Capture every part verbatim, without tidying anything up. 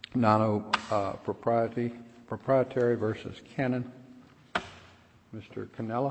Nano uh, propriety, proprietary versus Canon. Mister Cannella.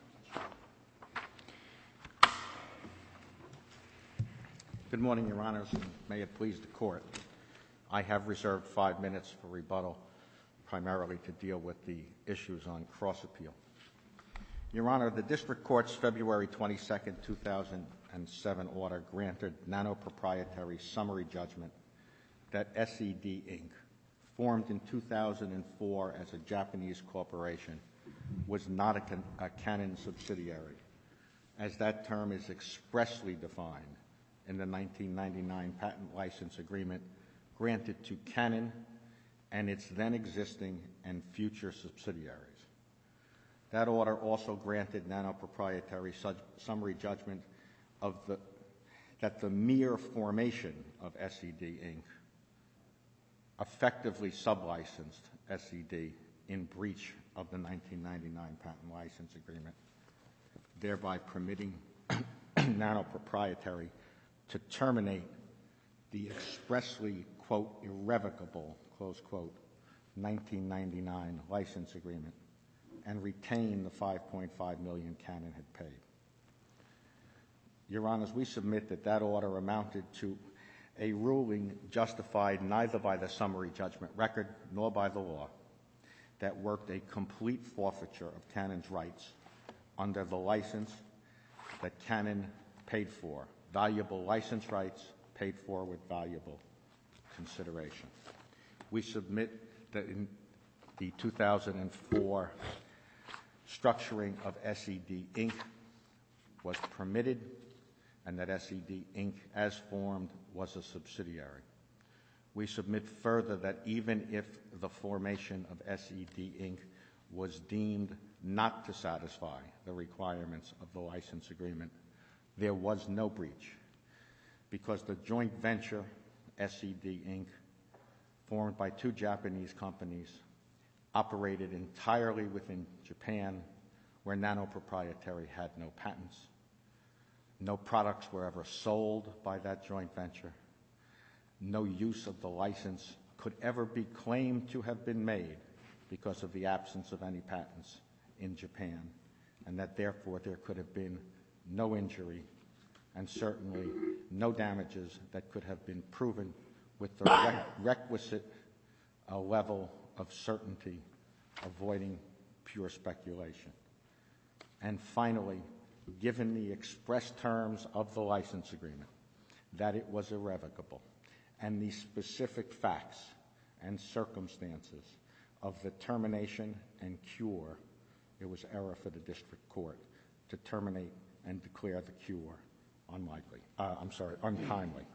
Good morning, Your Honors, and may it please the Court. I have reserved five minutes for rebuttal, primarily to deal with the issues on cross-appeal. Your Honor, the District Court's February twenty-second, two thousand seven order granted Nano Proprietary summary judgment that S E D, Incorporated, formed in two thousand four as a Japanese corporation, was not a, can a Canon subsidiary, as that term is expressly defined in the nineteen ninety-nine patent license agreement granted to Canon and its then existing and future subsidiaries. That order also granted Nano Proprietary su summary judgment of the, that the mere formation of S E D, Incorporated effectively sublicensed S E D in breach of the nineteen ninety-nine patent license agreement, thereby permitting Nano Proprietary to terminate the expressly, quote, irrevocable, close quote, nineteen ninety-nine license agreement and retain the five point five million dollars Canon had paid. Your Honors, we submit that that order amounted to a ruling justified neither by the summary judgment record nor by the law that worked a complete forfeiture of Canon's rights under the license that Canon paid for, valuable license rights paid for with valuable consideration. We submit that in the two thousand four structuring of S E D, Incorporated was permitted and that S E D, Incorporated, as formed, was a subsidiary. We submit further that even if the formation of S E D, Incorporated was deemed not to satisfy the requirements of the license agreement, there was no breach, because the joint venture, S E D, Incorporated, formed by two Japanese companies, operated entirely within Japan, where Nano Proprietary had no patents. No products were ever sold by that joint venture. No use of the license could ever be claimed to have been made because of the absence of any patents in Japan, and that therefore there could have been no injury and certainly no damages that could have been proven with the re requisite uh, level of certainty, avoiding pure speculation. And finally, given the express terms of the license agreement, that it was irrevocable, and the specific facts and circumstances of the termination and cure, it was error for the district court to terminate and declare the cure unlikely, uh, I'm sorry, untimely.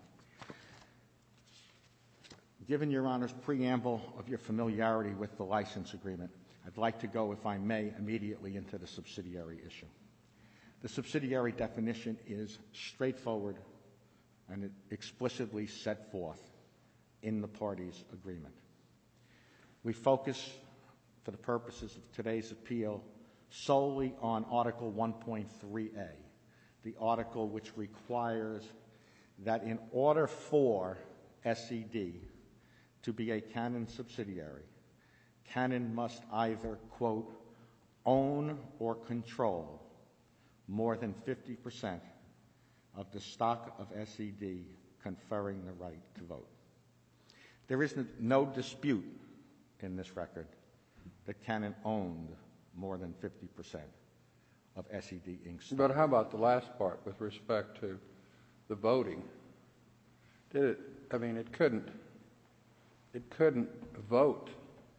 Given Your Honor's preamble of your familiarity with the license agreement, I'd like to go, if I may, immediately into the subsidiary issue. The subsidiary definition is straightforward and it explicitly set forth in the parties' agreement. We focus, for the purposes of today's appeal, solely on Article one point three A, the article which requires that in order for S E D to be a Canon subsidiary, Canon must either, quote, own or control more than fifty percent of the stock of S E D conferring the right to vote. There is no dispute in this record that Canon owned more than fifty percent of S E D, Incorporated stock. But how about the last part with respect to the voting? Did it, I mean, it couldn't, it couldn't vote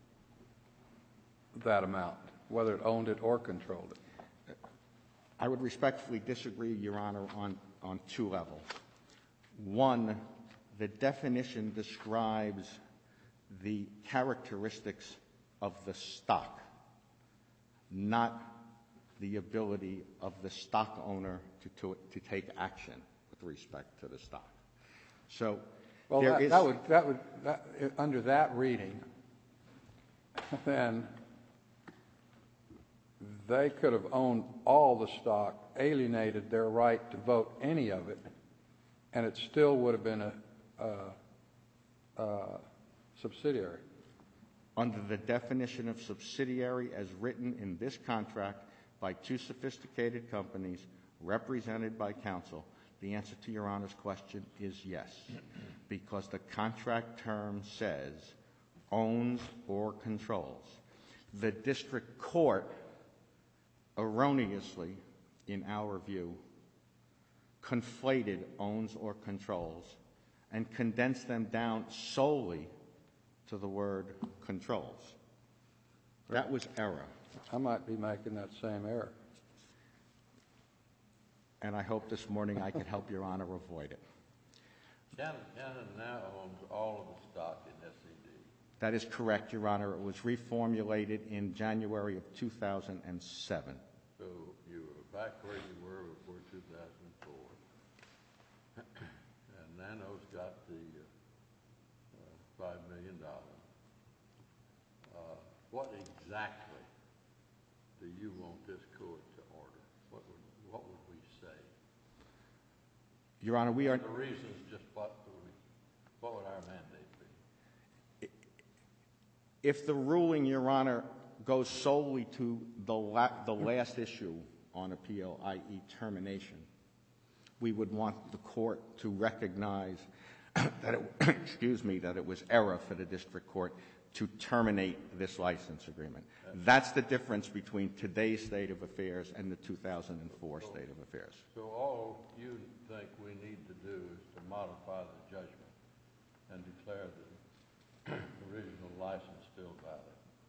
that amount, whether it owned it or controlled it. I would respectfully disagree, Your Honor, on, on two levels. One, the definition describes the characteristics of the stock, not the ability of the stock owner to, to, to take action with respect to the stock. So well, there that, is... that would, that would, that, under that reading, then they could have owned all the stock, alienated their right to vote any of it, and it still would have been a, a, a subsidiary? Under the definition of subsidiary as written in this contract by two sophisticated companies represented by counsel, the answer to Your Honor's question is yes, because the contract term says owns or controls. The district court erroneously, in our view, conflated owns or controls and condensed them down solely to the word controls. That was error. I might be making that same error. And I hope this morning I can help Your Honor avoid it. Canon, Canon now owns all of the stock in S E D. That is correct, Your Honor. It was reformulated in January of two thousand seven. So you were back where you were before two thousand four. And Nano's got the uh, five million dollars. Uh, what exactly do you want this court to order? What would, what would we say? Your Honor, we are... The reasons, just what would, we, what would our mandate be? If the ruling, Your Honor, goes solely to the, la the last issue on appeal, that is termination, we would want the court to recognize that it, excuse me, that it was error for the district court to terminate this license agreement. That's the difference between today's state of affairs and the two thousand four state of affairs. So all you think we need to do is to modify the judgment and declare the original license still valid.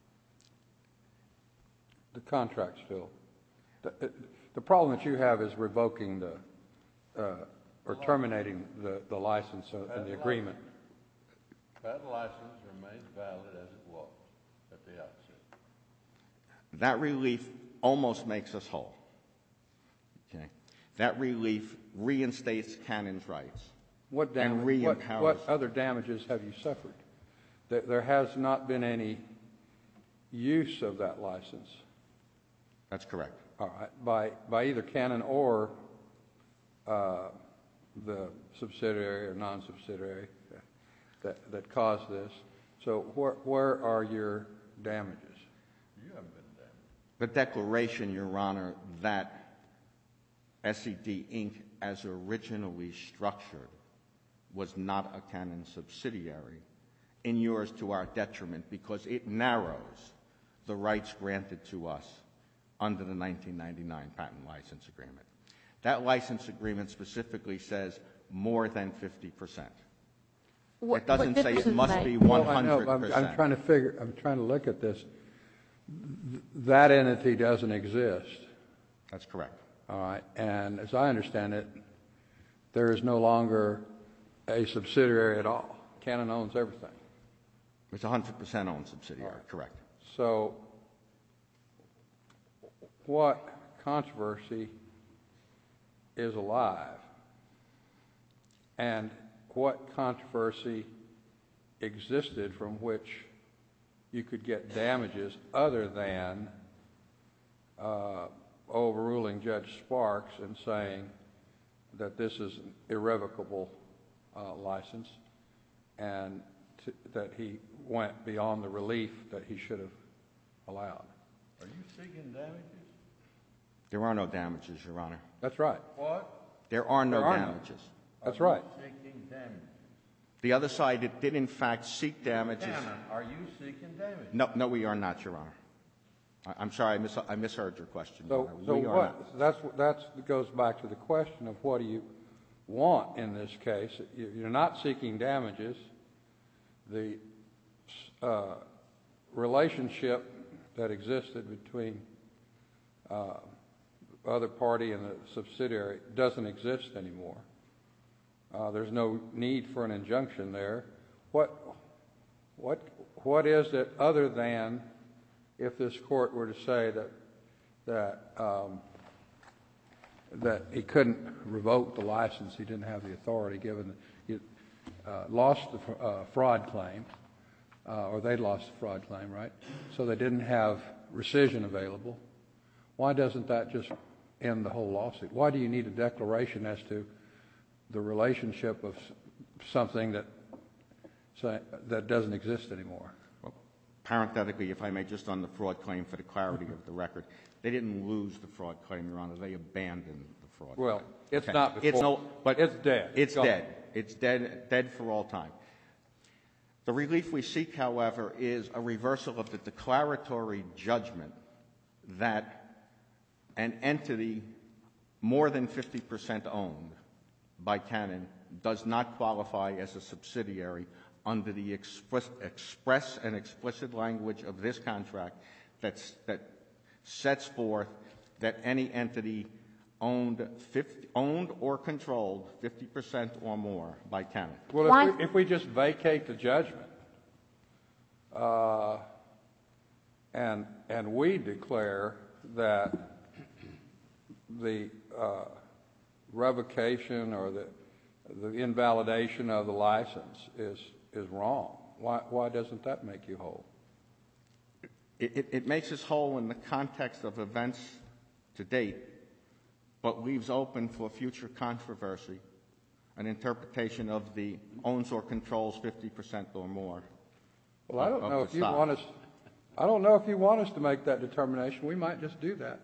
The contract still. The, the problem that you have is revoking the, uh, or terminating the, the license and the agreement. That license remains valid as it was at the outset. That relief almost makes us whole. Okay? That relief reinstates Canon's rights. What, and damage, re-empowers. what, what other damages have you suffered? There, there has not been any use of that license. That's correct. All right, by, by either Canon or uh, the subsidiary or non-subsidiary that, that caused this. So where, where are your damages? You haven't been damaged. The declaration, Your Honor, that S E D Incorporated, as originally structured, was not a Canon subsidiary, inures to our detriment because it narrows the rights granted to us under the nineteen ninety-nine patent license agreement. That license agreement specifically says more than fifty percent. It doesn't say it must be one hundred percent. Well, I know, I'm, I'm trying to figure, I'm trying to look at this. Th that entity doesn't exist. That's correct. All right, and as I understand it, there is no longer a subsidiary at all. Canon owns everything. It's a one hundred percent owned subsidiary, Right. correct. So what controversy is alive, and what controversy existed from which you could get damages other than uh, overruling Judge Sparks and saying that this is an irrevocable uh, license and to, that he went beyond the relief that he should have allowed. Are you seeking damages? There are no damages, Your Honor. That's right. What? There are no There are none. damages. That's Are right. you seeking damages? The other side did, did in fact seek damages. Canon, are you seeking damages? No, no, we are not, Your Honor. I, I'm sorry, I, mis I misheard your question, Your So, Honor. so we are what? not. That's that's goes back to the question of what do you want in this case? You- You're not seeking damages. The uh, relationship that existed between uh, other party and the subsidiary doesn't exist anymore. Uh, there's no need for an injunction there. What what what is it other than if this court were to say that that um, that he couldn't revoke the license, he didn't have the authority given he uh, lost the uh, fraud claim, uh, or they lost the fraud claim, right? So they didn't have rescission available. Why doesn't that just end the whole lawsuit? Why do you need a declaration as to the relationship of something that say, that doesn't exist anymore? Well, parenthetically, if I may, just on the fraud claim for the clarity of the record, they didn't lose the fraud claim, Your Honor. They abandoned the fraud Well, claim. it's Okay. not before. It's no, but it's dead. It's Go dead. on. It's dead, dead for all time. The relief we seek, however, is a reversal of the declaratory judgment that an entity more than fifty percent owned by Canon does not qualify as a subsidiary under the express, express and explicit language of this contract that's, that sets forth that any entity owned, fifty, owned or controlled fifty percent or more by Canon. Well, Why- if we, if we just vacate the judgment, uh, and and we declare that the uh, revocation or the the invalidation of the license is is wrong, why why doesn't that make you whole? It, it, it makes us whole in the context of events to date, but leaves open for future controversy an interpretation of the owns or controls fifty percent or more. Well, I don't of know the if you stock. want us. I don't know if you want us to make that determination. We might just do that.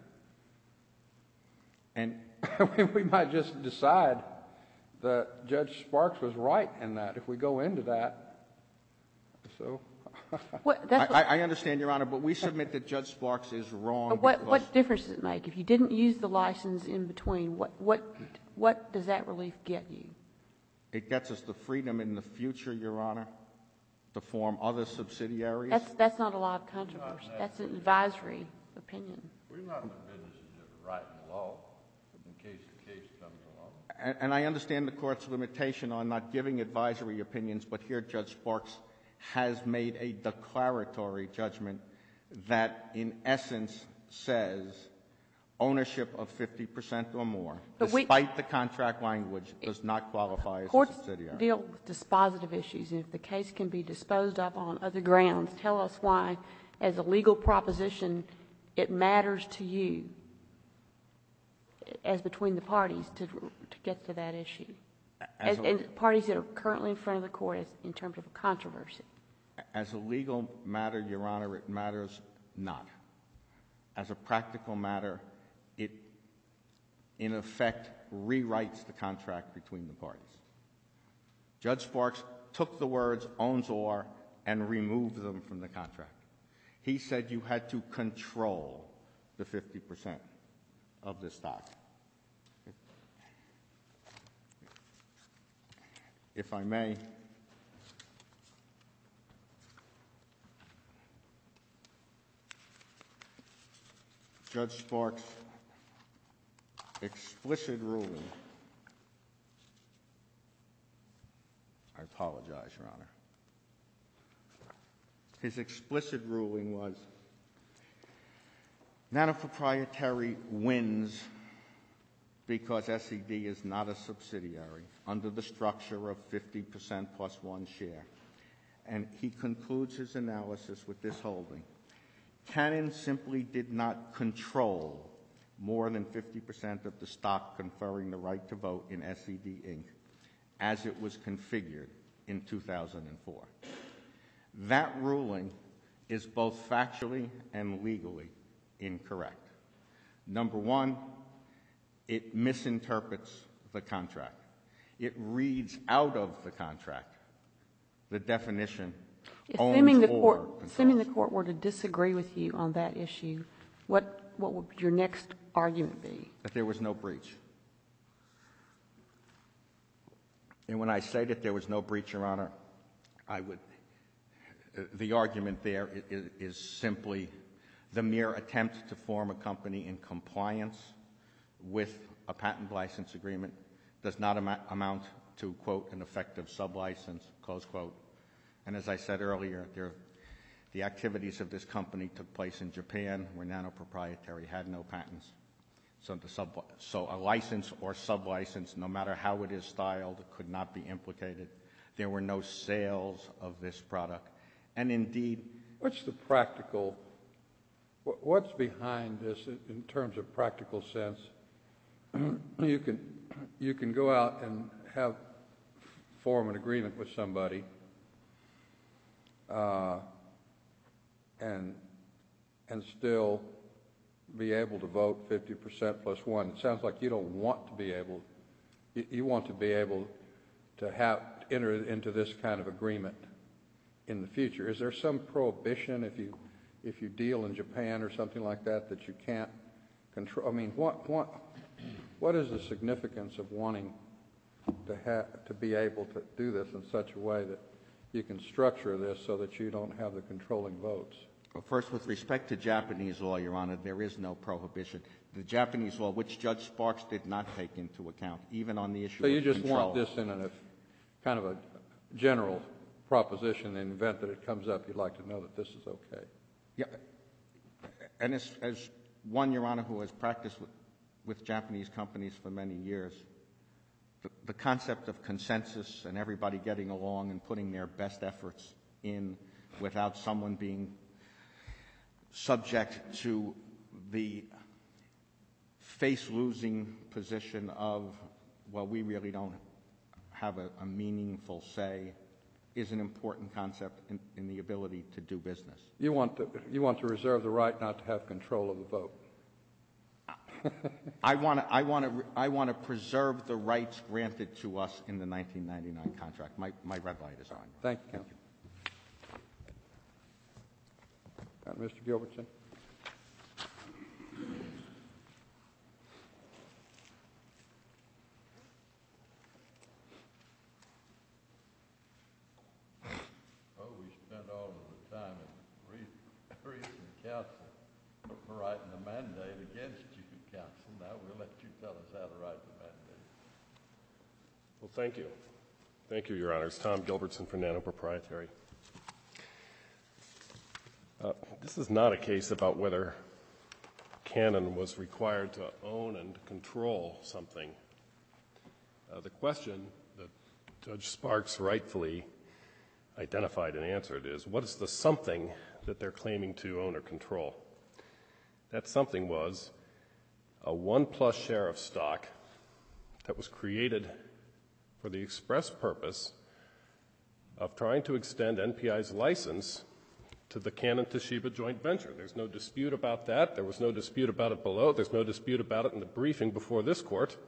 And We might just decide that Judge Sparks was right in that if we go into that. So, What, I, that's I what, I understand, Your Honor, but we submit that Judge Sparks is wrong. but what, because what difference does it make? If you didn't use the license in between, what, what, what does that relief get you? it gets us the freedom in the future, Your Honor, to form other subsidiaries. That's, that's not a lot of controversy. That's an advisory opinion. We're not in the business of just writing law in case the case comes along. And, and I understand the court's limitation on not giving advisory opinions, but here Judge Sparks has made a declaratory judgment that in essence says ownership of fifty percent or more, But we- despite the contract language, does not qualify as a Courts subsidiary. deal with dispositive issues, and if the case can be disposed of on other grounds, tell us why, as a legal proposition, it matters to you, as between the parties, to, to get to that issue. As As, a- and parties that are currently in front of the court as, in terms of a controversy. As a legal matter, Your Honor, it matters not. As a practical matter, it, in effect, rewrites the contract between the parties. Judge Sparks took the words owns or and removed them from the contract. He said you had to control the fifty percent of the stock. If I may, Judge Sparks' explicit ruling, I apologize, Your Honor. His explicit ruling was, Nano-Proprietary wins because S E D is not a subsidiary under the structure of fifty percent plus one share. And he concludes his analysis with this holding. Canon simply did not control more than fifty percent of the stock conferring the right to vote in S E D Incorporated as it was configured in two thousand four. That ruling is both factually and legally incorrect. Number one, it misinterprets the contract. It reads out of the contract the definition Assuming owns the or court, controls. assuming the court were to disagree with you on that issue, what, what would your next argument be? That there was no breach. And when I say that there was no breach, Your Honor, I would, uh, the argument there is, is simply the mere attempt to form a company in compliance with a patent license agreement does not am- amount to, quote, an effective sublicense, close quote. And as I said earlier, there, the activities of this company took place in Japan, where Nano-Proprietary had no patents. So, the sub, so a license or sublicense, no matter how it is styled, could not be implicated. There were no sales of this product. And indeed, what's the practical, wh- what's behind this in, in terms of practical sense? you can, you can go out and have, form an agreement with somebody uh, and, and still be able to vote fifty percent plus one? It sounds like you don't want to be able, you, you want to be able to have, enter into this kind of agreement in the future. Is there some prohibition if you, if you deal in Japan or something like that, that you can't control? I mean, what, what, what is the significance of wanting to have, to be able to do this in such a way that you can structure this so that you don't have the controlling votes? Well, first, with respect to Japanese law, Your Honor, there is no prohibition. The Japanese law, which Judge Sparks did not take into account, even on the issue So you of just control. want this in a kind of a general proposition. In the event that it comes up, you'd like to know that this is okay. Yeah, and as, as one, Your Honor, who has practiced with, with Japanese companies for many years, the, the concept of consensus and everybody getting along and putting their best efforts in without someone being subject to the face-losing position of, well, we really don't have a, a meaningful say, is an important concept in, in the ability to do business. You want to, you want to reserve the right not to have control of the vote. I want to I want to I want to preserve the rights granted to us in the nineteen ninety-nine contract. My my red light is on. Thank you, Counsel. Uh, Mister Gilbertson. Oh, we spent all of the time in re- recent counsel for writing the mandate against you, counsel. Now we'll let you tell us how to write the mandate. Well, thank you. Thank you, Your Honors. Tom Gilbertson for Nano Proprietary. Uh, this is not a case about whether Canon was required to own and control something. Uh, the question that Judge Sparks rightfully identified and answered is, what is the something that they're claiming to own or control? That something was a one-plus share of stock that was created for the express purpose of trying to extend N P I's license to the Canon-Toshiba joint venture. There's no dispute about that. There was no dispute about it below. There's no dispute about it in the briefing before this court.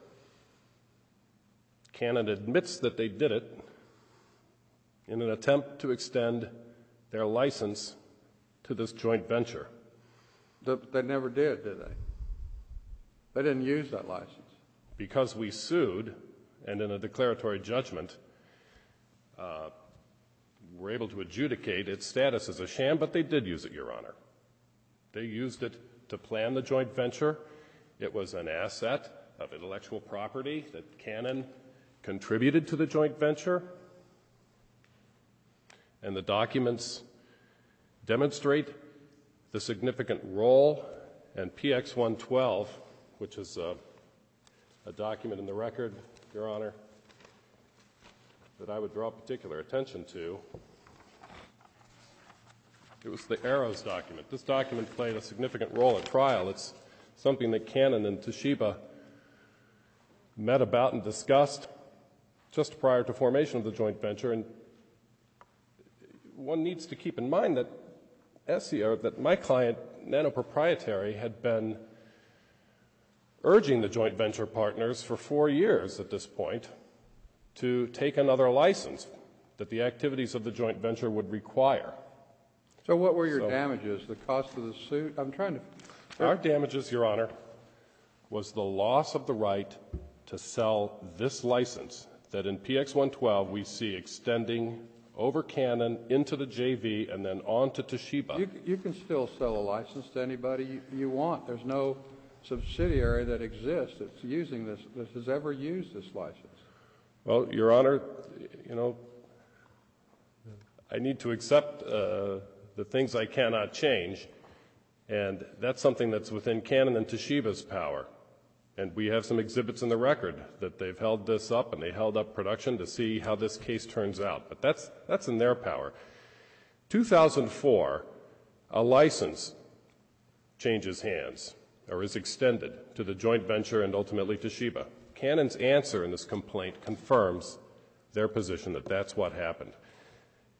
Canon admits that they did it in an attempt to extend their license to this joint venture. The, they never did, did they? They didn't use that license. Because we sued, and in a declaratory judgment, uh, were able to adjudicate its status as a sham, but they did use it, Your Honor. They used it to plan the joint venture. It was an asset of intellectual property that Canon contributed to the joint venture. And the documents demonstrate the significant role, and P X one twelve, which is a, a document in the record, Your Honor, that I would draw particular attention to. It was the Arrows document. This document played a significant role at trial. It's something that Canon and Toshiba met about and discussed just prior to formation of the joint venture. And one needs to keep in mind that S E O, that my client, Nano Proprietary, had been urging the joint venture partners for four years at this point to take another license that the activities of the joint venture would require. So what were your So- damages, the cost of the suit? I'm trying to... Our damages, Your Honor, was the loss of the right to sell this license that in P X one twelve we see extending over Canon into the J V and then on to Toshiba. You, you can still sell a license to anybody you, you want. There's no subsidiary that exists that's using this, that has ever used this license. Well, Your Honor, you know, I need to accept uh, the things I cannot change, and that's something that's within Canon and Toshiba's power. And we have some exhibits in the record that they've held this up, and they held up production to see how this case turns out. But that's, that's in their power. two thousand four, a license changes hands, or is extended to the joint venture and ultimately Toshiba. Canon's answer in this complaint confirms their position that that's what happened.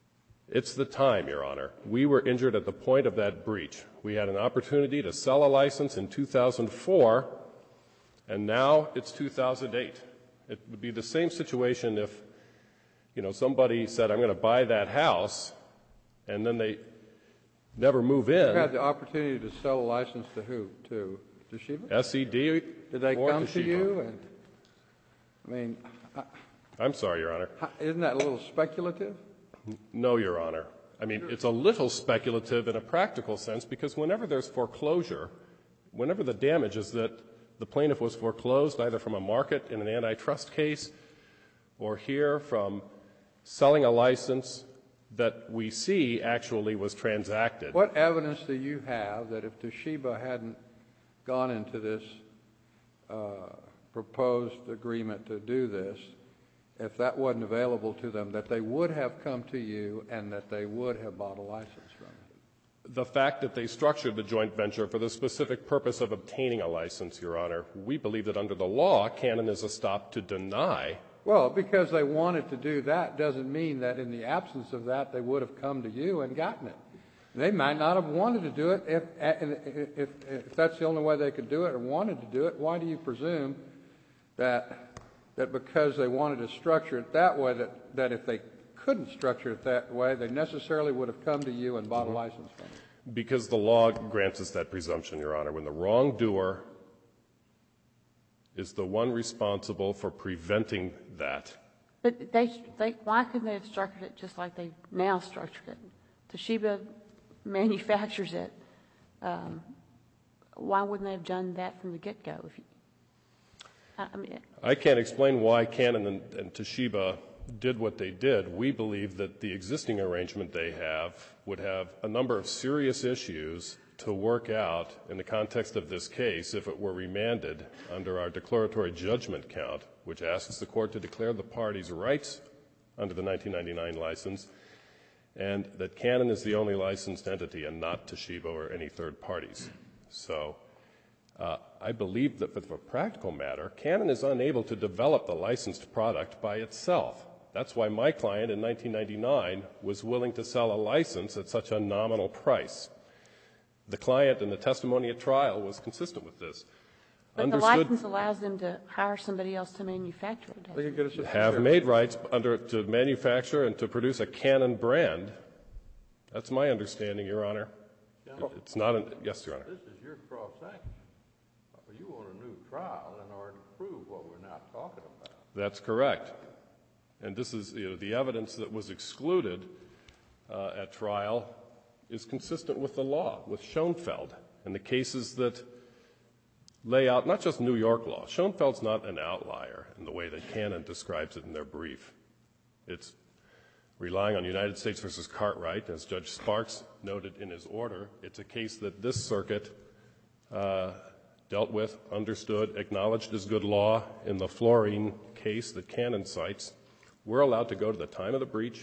It's the time, Your Honor. We were injured at the point of that breach. We had an opportunity to sell a license in two thousand four, and now it's two thousand eight. It would be the same situation if, you know, somebody said, I'm going to buy that house, and then they never move in. You had the opportunity to sell a license to who? To Toshiba? S E D Did they or come to Toshiba. you? And I mean, I- I'm sorry, Your Honor. how- isn't that a little speculative? No, Your Honor. I mean, it's a little speculative in a practical sense because whenever there's foreclosure, whenever the damage is that the plaintiff was foreclosed either from a market in an antitrust case or here from selling a license that we see actually was transacted. What evidence do you have that if Toshiba hadn't gone into this uh, proposed agreement to do this, if that wasn't available to them, that they would have come to you and that they would have bought a license from you? The fact that they structured the joint venture for the specific purpose of obtaining a license, Your Honor, we believe that under the law, Canon is a stop to deny. Well, because they wanted to do that doesn't mean that in the absence of that they would have come to you and gotten it. They might not have wanted to do it if, if, if, if that's the only way they could do it or wanted to do it. Why do you presume that that because they wanted to structure it that way, that, that if they couldn't structure it that way, they necessarily would have come to you and bought a license from you? Because the law grants us that presumption, Your Honor. When the wrongdoer is the one responsible for preventing that. But they, they, why couldn't they have structured it just like they've now structured it? Toshiba manufactures it. Um, why wouldn't they have done that from the get-go? If you, I, I mean, I can't explain why Canon and, and Toshiba did what they did. We believe that the existing arrangement they have would have a number of serious issues to work out in the context of this case if it were remanded under our declaratory judgment count, which asks the court to declare the parties' rights under the nineteen ninety-nine license, and that Canon is the only licensed entity and not Toshiba or any third parties. So uh, I believe that for a practical matter, Canon is unable to develop the licensed product by itself. That's why my client in nineteen ninety-nine was willing to sell a license at such a nominal price. The client in the testimony at trial was consistent with this. but Understood, the license allows them to hire somebody else to manufacture it. They could get us a have certificate. made rights under to manufacture and to produce a Canon brand. That's my understanding, Your Honor. It's not an, yes, Your Honor. This is your cross-action. You want a new trial in order to prove what we're now talking about. That's correct. And this is, you know, the evidence that was excluded uh, at trial is consistent with the law, with Schoenfeld, and the cases that lay out not just New York law. Schoenfeld's not an outlier in the way that Canon describes it in their brief. It's relying on United States versus Cartwright, as Judge Sparks noted in his order. It's a case that this circuit uh, dealt with, understood, acknowledged as good law in the Florine case that Canon cites. We're allowed to go to the time of the breach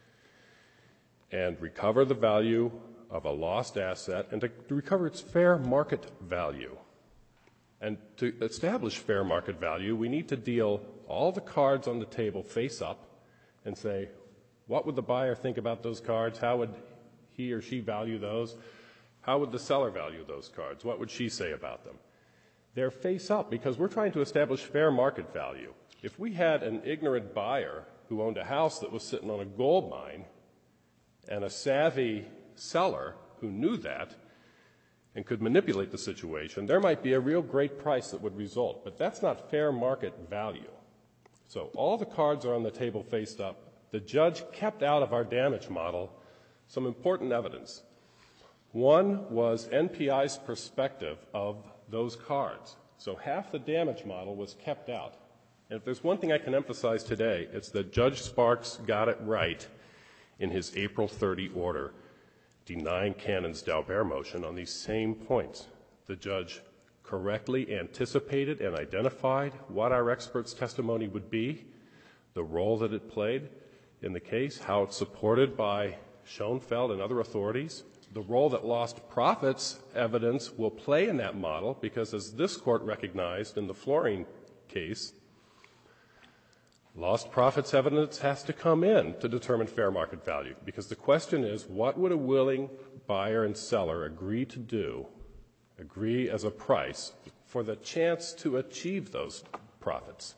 and recover the value of a lost asset and to recover its fair market value. And to establish fair market value, we need to deal all the cards on the table face up and say, what would the buyer think about those cards? How would he or she value those? How would the seller value those cards? What would she say about them? They're face up because we're trying to establish fair market value. If we had an ignorant buyer who owned a house that was sitting on a gold mine and a savvy seller who knew that and could manipulate the situation, there might be a real great price that would result. But that's not fair market value. So all the cards are on the table faced up. The judge kept out of our damage model some important evidence. One was N P I's perspective of those cards. So half the damage model was kept out. And if there's one thing I can emphasize today, it's that Judge Sparks got it right in his April thirtieth order denying Canon's Daubert motion on these same points. The judge correctly anticipated and identified what our expert's testimony would be, the role that it played in the case, how it's supported by Schoenfeld and other authorities, the role that lost profits evidence will play in that model, because as this court recognized in the Florine case, Lost profits evidence has to come in to determine fair market value, because the question is, what would a willing buyer and seller agree to do, agree as a price, for the chance to achieve those profits?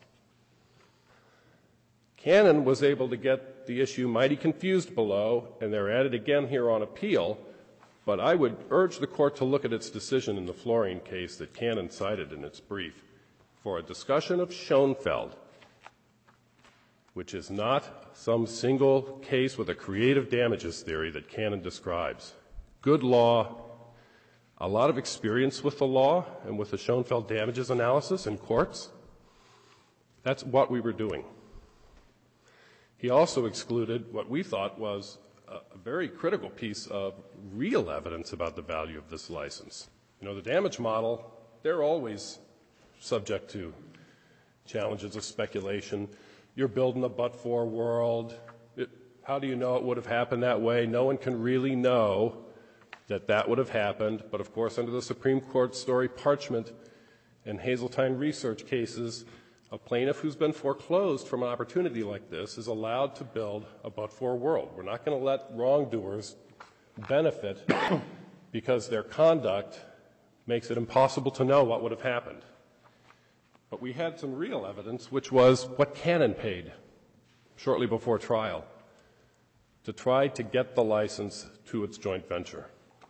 Canon was able to get the issue mighty confused below, and they're at it again here on appeal, but I would urge the court to look at its decision in the fluorine case that Canon cited in its brief for a discussion of Schoenfeld, which is not some single case with a creative damages theory that Canon describes. Good law, a lot of experience with the law and with the Schoenfeld damages analysis in courts. That's what we were doing. He also excluded what we thought was a, a very critical piece of real evidence about the value of this license. You know, the damage model, they're always subject to challenges of speculation. You're building a but-for world. It, how do you know it would have happened that way? No one can really know that that would have happened. But, of course, under the Supreme Court story Parchment and Hazeltine research cases, a plaintiff who's been foreclosed from an opportunity like this is allowed to build a but-for world. We're not going to let wrongdoers benefit because their conduct makes it impossible to know what would have happened. But we had some real evidence, which was what Canon paid shortly before trial to try to get the license to its joint venture.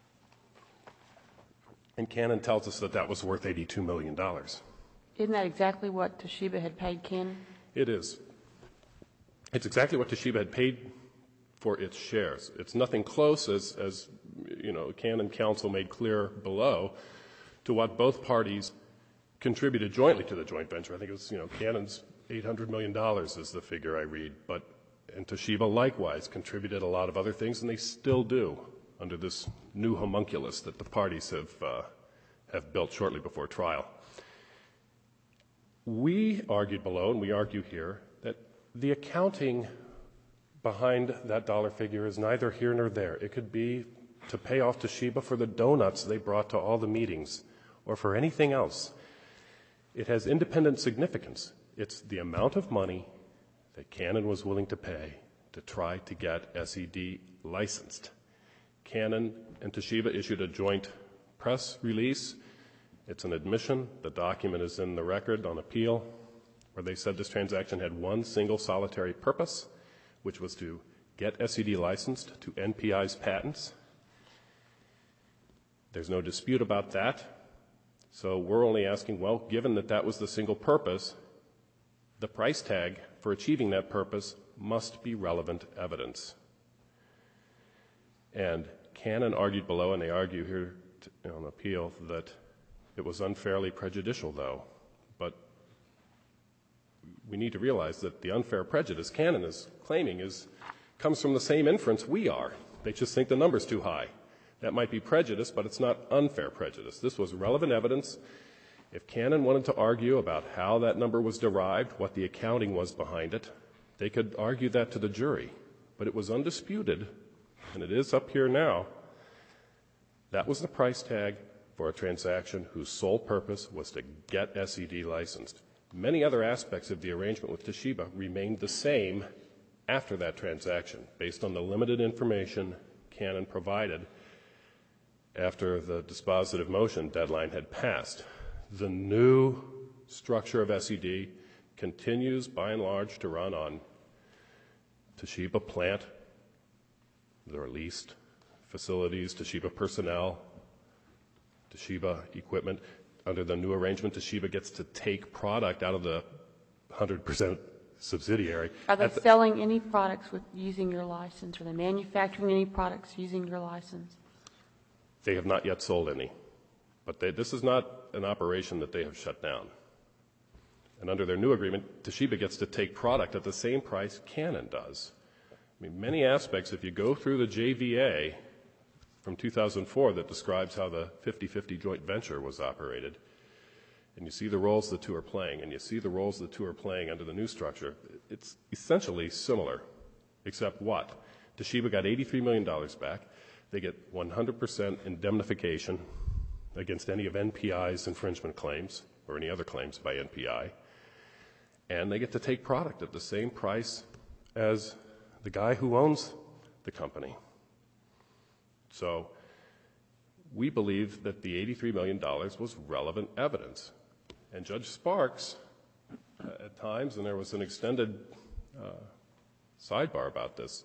And Canon tells us that that was worth eighty-two million dollars. Isn't that exactly what Toshiba had paid Canon? It is. It's exactly what Toshiba had paid for its shares. It's nothing close, as, as you know, Canon counsel made clear below, to what both parties contributed jointly to the joint venture. I think it was, you know, Canon's eight hundred million dollars is the figure I read, but, and Toshiba likewise contributed a lot of other things, and they still do under this new homunculus that the parties have, uh, have built shortly before trial. We argued below, and we argue here, that the accounting behind that dollar figure is neither here nor there. It could be to pay off Toshiba for the donuts they brought to all the meetings, or for anything else. It has independent significance. It's the amount of money that Canon was willing to pay to try to get S E D licensed. Canon and Toshiba issued a joint press release. It's an admission. The document is in the record on appeal, where they said this transaction had one single solitary purpose, which was to get S E D licensed to N P I's patents. There's no dispute about that. So we're only asking, well, given that that was the single purpose, the price tag for achieving that purpose must be relevant evidence. And Canon argued below, and they argue here on appeal, that it was unfairly prejudicial, though. But we need to realize that the unfair prejudice Canon is claiming is, comes from the same inference we are. They just think the number's too high. That might be prejudice, but it's not unfair prejudice. This was relevant evidence. If Canon wanted to argue about how that number was derived, what the accounting was behind it, they could argue that to the jury. But it was undisputed, and it is up here now, that was the price tag for a transaction whose sole purpose was to get S E D licensed. Many other aspects of the arrangement with Toshiba remained the same after that transaction, based on the limited information Canon provided after the dispositive motion deadline had passed. The new structure of S E D continues, by and large, to run on Toshiba plant, their leased facilities, Toshiba personnel, Toshiba equipment. Under the new arrangement, Toshiba gets to take product out of the one hundred percent subsidiary. Are they At the, selling any products with using your license? Are they manufacturing any products using your license? They have not yet sold any. But they, this is not an operation that they have shut down. And under their new agreement, Toshiba gets to take product at the same price Canon does. I mean, many aspects, if you go through the J V A from two thousand four that describes how the fifty fifty joint venture was operated, and you see the roles the two are playing, and you see the roles the two are playing under the new structure, it's essentially similar, except what? Toshiba got eighty-three million dollars back. They get one hundred percent indemnification against any of N P I's infringement claims or any other claims by N P I. and they get to take product at the same price as the guy who owns the company. So we believe that the eighty-three million dollars was relevant evidence. And Judge Sparks, uh, at times, and there was an extended uh, sidebar about this,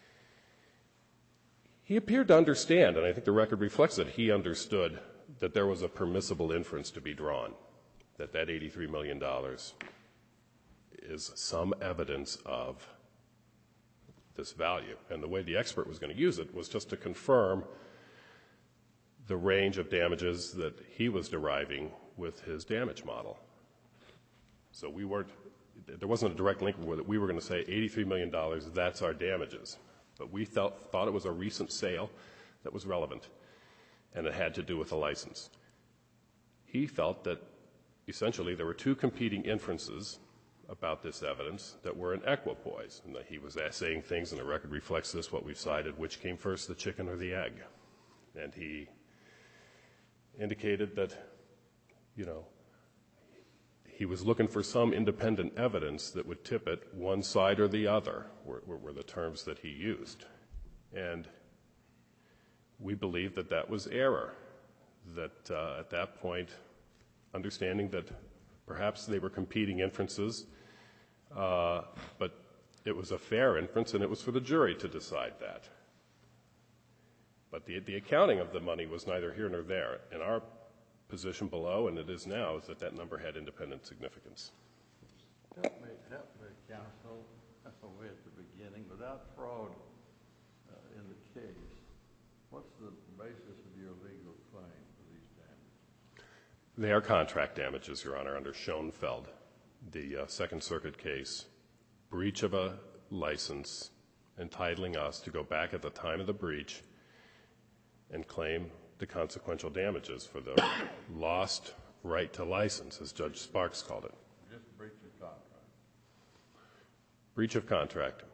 he appeared to understand, and I think the record reflects that he understood that there was a permissible inference to be drawn, that that eighty-three million dollars is some evidence of this value. And the way the expert was going to use it was just to confirm the range of damages that he was deriving with his damage model. So we weren't, there wasn't a direct link with it. We were going to say eighty-three million dollars, that's our damages. But we thought, thought it was a recent sale that was relevant, and it had to do with a license. He felt that essentially there were two competing inferences about this evidence that were in equipoise, and that he was saying things, and the record reflects this, what we've cited, which came first, the chicken or the egg. And he indicated that, you know, he was looking for some independent evidence that would tip it one side or the other, were, were the terms that he used. And we believe that that was error, that uh, at that point, understanding that perhaps they were competing inferences, uh, but it was a fair inference, and it was for the jury to decide that. But the, the accounting of the money was neither here nor there. And our position below, and it is now, is that that number had independent significance. Help me, help me, counsel, way at the beginning. Without fraud uh, in the case, what's the basis of your legal claim for these damages? They are contract damages, Your Honor, under Schoenfeld, the uh, Second Circuit case. Breach of a license entitling us to go back at the time of the breach and claim the consequential damages for the lost right to license, as Judge Sparks called it. Just breach of contract. Breach of contract.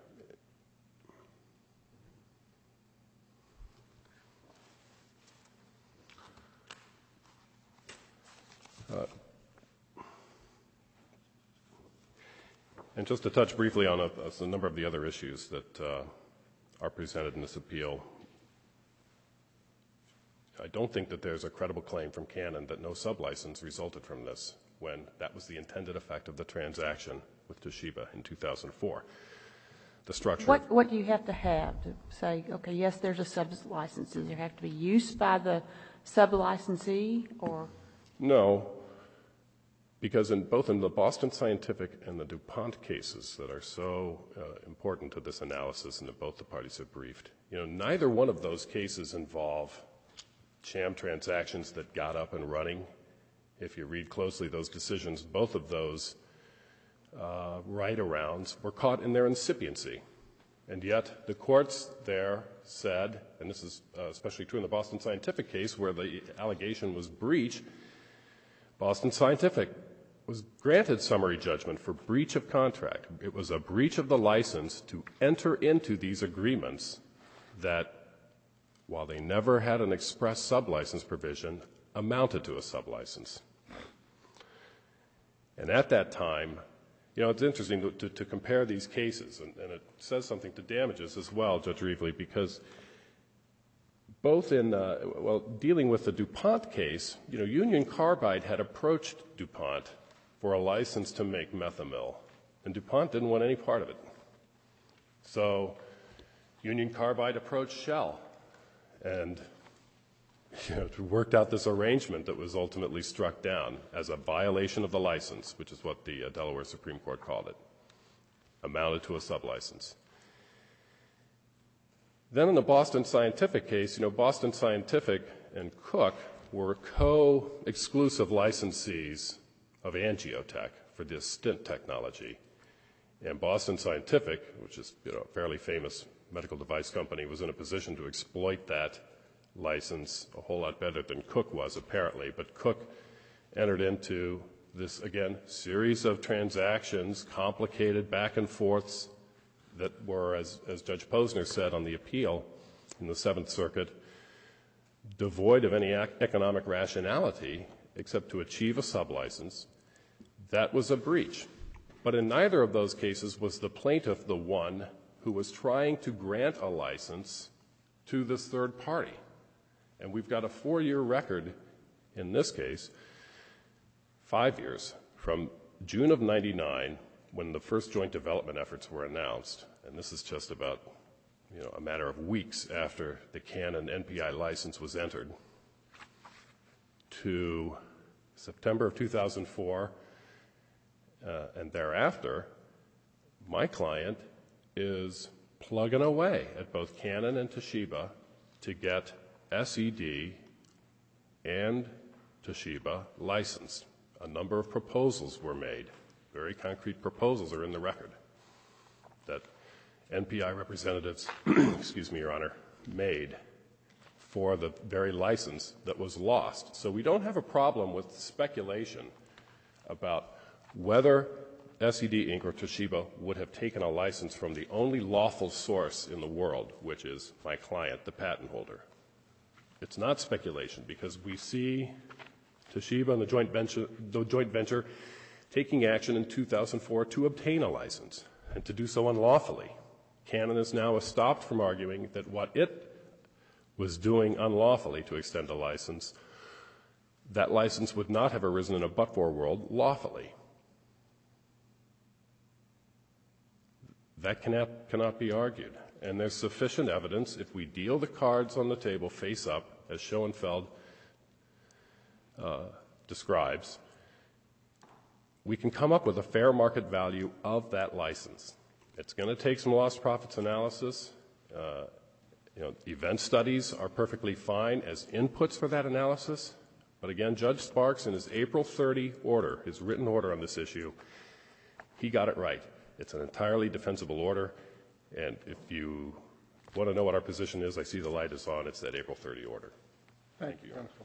Uh, and just to touch briefly on a, a number of the other issues that uh, are presented in this appeal, I don't think that there's a credible claim from Canon that no sublicense resulted from this, when that was the intended effect of the transaction with Toshiba in two thousand four. The structure. What, what do you have to have to say, okay, yes, there's a sub-license? Does there have to be use by the sub-licensee, or? No, because in both in the Boston Scientific and the DuPont cases that are so uh, important to this analysis and that both the parties have briefed, you know, neither one of those cases involve sham transactions that got up and running. If you read closely those decisions, both of those uh, right-arounds were caught in their incipiency. And yet the courts there said, and this is uh, especially true in the Boston Scientific case where the allegation was breach, Boston Scientific was granted summary judgment for breach of contract. It was a breach of the license to enter into these agreements that, while they never had an express sublicense provision, amounted to a sublicense. And at that time, you know, it's interesting to, to, to compare these cases, and, and it says something to damages as well, Judge Reevely, because both in, uh, well, dealing with the DuPont case, you know, Union Carbide had approached DuPont for a license to make Methomyl, and DuPont didn't want any part of it. So Union Carbide approached Shell, and you know, worked out this arrangement that was ultimately struck down as a violation of the license, which is what the uh, Delaware Supreme Court called it, amounted to a sublicense. Then in the Boston Scientific case, you know, Boston Scientific and Cook were co-exclusive licensees of Angiotech for this stent technology. And Boston Scientific, which is, you know, a fairly famous medical device company, was in a position to exploit that license a whole lot better than Cook was, apparently. But Cook entered into this, again, series of transactions, complicated back and forths, that were, as, as Judge Posner said on the appeal in the Seventh Circuit, devoid of any ac- economic rationality except to achieve a sublicense. That was a breach. But in neither of those cases was the plaintiff the one who was trying to grant a license to this third party. And we've got a four-year record in this case, five years, from June of ninety-nine, when the first joint development efforts were announced, and this is just about, you know, a matter of weeks after the Canon N P I license was entered, to September of two thousand four, uh, and thereafter, my client is plugging away at both Canon and Toshiba to get S E D and Toshiba licensed. A number of proposals were made. Very concrete proposals are in the record that N P I representatives, excuse me, Your Honor, made for the very license that was lost. So we don't have a problem with speculation about whether S E D Incorporated or Toshiba would have taken a license from the only lawful source in the world, which is my client, the patent holder. It's not speculation because we see Toshiba and the joint venture, the joint venture taking action in two thousand four to obtain a license and to do so unlawfully. Canon is now stopped from arguing that what it was doing unlawfully to extend a license, that license would not have arisen in a but-for world lawfully. That cannot, cannot be argued. And there's sufficient evidence if we deal the cards on the table face up, as Schoenfeld uh, describes, we can come up with a fair market value of that license. It's going to take some lost profits analysis. Uh, you know, event studies are perfectly fine as inputs for that analysis. But again, Judge Sparks in his April thirtieth order, his written order on this issue, he got it right. It's an entirely defensible order. And if you want to know what our position is, I see the light is on. It's that April thirtieth order. Thank, Thank you. Counsel.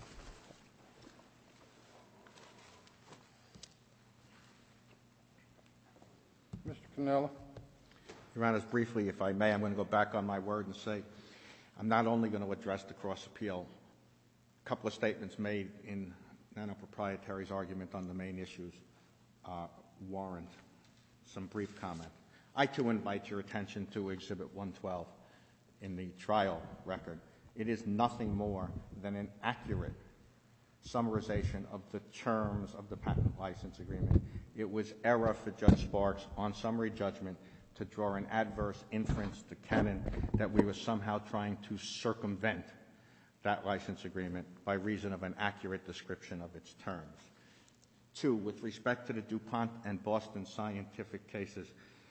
Mister Cannella. Your Honor, briefly, if I may, I'm going to go back on my word and say I'm not only going to address the cross-appeal. A couple of statements made in Nano Proprietary's argument on the main issues uh, warrant some brief comment. I, too, invite your attention to Exhibit one twelve in the trial record. It is nothing more than an accurate summarization of the terms of the patent license agreement. It was error for Judge Sparks on summary judgment to draw an adverse inference to Canon that we were somehow trying to circumvent that license agreement by reason of an accurate description of its terms. Two, with respect to the DuPont and Boston Scientific cases,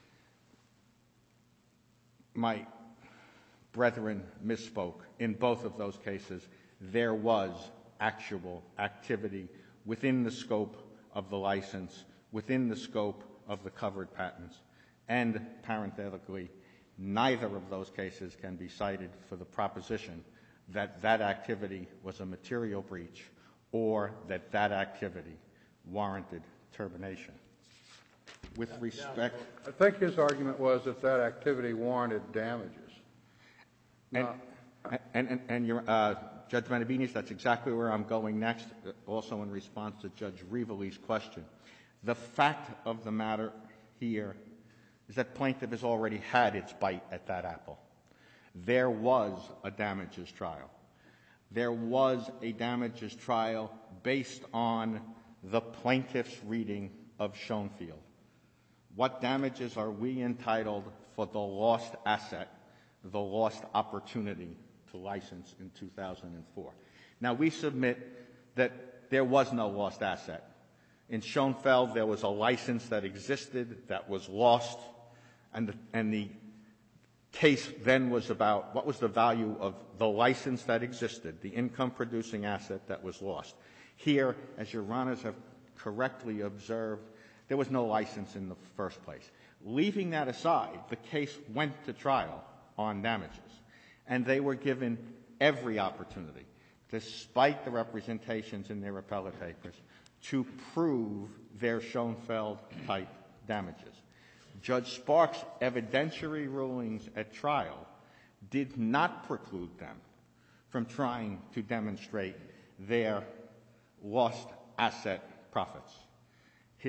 my brethren misspoke. In both of those cases, there was actual activity within the scope of the license, within the scope of the covered patents, and parenthetically, neither of those cases can be cited for the proposition that that activity was a material breach or that that activity warranted termination. With respect... I think his argument was that that activity warranted damages. And, and, and, and your, uh, Judge Benavides, that's exactly where I'm going next, also in response to Judge Rivoli's question. The fact of the matter here is that plaintiff has already had its bite at that apple. There was a damages trial. There was a damages trial based on the plaintiff's reading of Schoenfeld. What damages are we entitled for the lost asset, the lost opportunity to license in two thousand four? Now, we submit that there was no lost asset. In Schoenfeld, there was a license that existed that was lost, and the, and the case then was about what was the value of the license that existed, the income-producing asset that was lost. Here, as your honors have correctly observed, there was no license in the first place. Leaving that aside, the case went to trial on damages, and they were given every opportunity, despite the representations in their appellate papers, to prove their Schoenfeld-type damages. Judge Sparks' evidentiary rulings at trial did not preclude them from trying to demonstrate their lost asset profits. His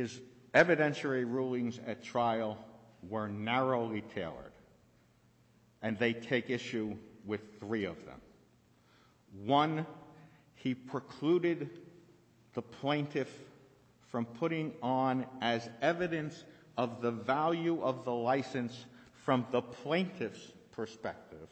evidentiary rulings at trial were narrowly tailored, and they take issue with three of them. One, he precluded the plaintiff from putting on as evidence of the value of the license from the plaintiff's perspective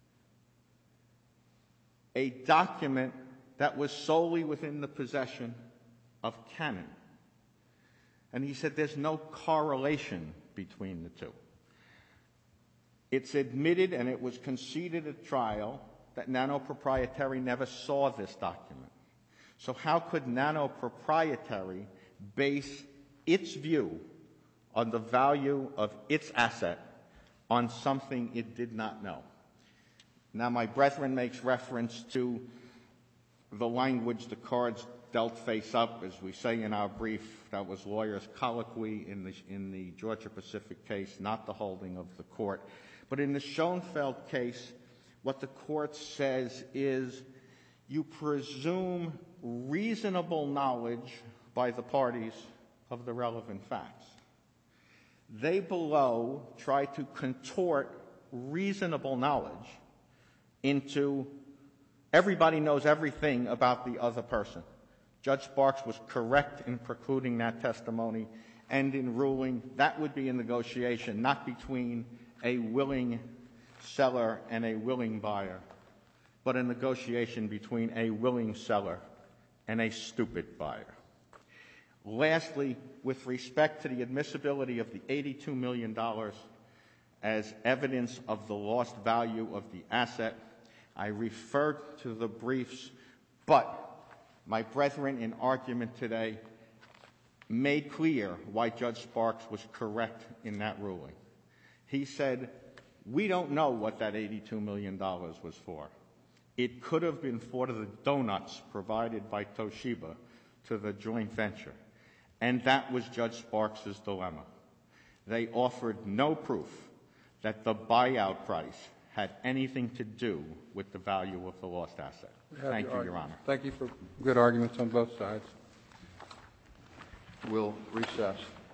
a document that was solely within the possession of Canon. And he said there's no correlation between the two. It's admitted, and it was conceded at trial, that Nano Proprietary never saw this document. So how could Nano Proprietary base its view on the value of its asset on something it did not know? Now, my brethren makes reference to the language, the cards dealt face up, as we say in our brief. That was lawyers' colloquy in the, in the Georgia-Pacific case, not the holding of the court. But in the Schoenfeld case, what the court says is you presume reasonable knowledge by the parties of the relevant facts. They below try to contort reasonable knowledge into everybody knows everything about the other person. Judge Sparks was correct in precluding that testimony and in ruling that would be a negotiation not between a willing seller and a willing buyer, but a negotiation between a willing seller and a stupid buyer. Lastly, with respect to the admissibility of the eighty-two million dollars as evidence of the lost value of the asset, I refer to the briefs, but my brethren in argument today made clear why Judge Sparks was correct in that ruling. He said, we don't know what that eighty-two million dollars was for. It could have been for the donuts provided by Toshiba to the joint venture. And that was Judge Sparks' dilemma. They offered no proof that the buyout price had anything to do with the value of the lost asset. Thank you, Your Honor. Thank you for good arguments on both sides. We'll recess.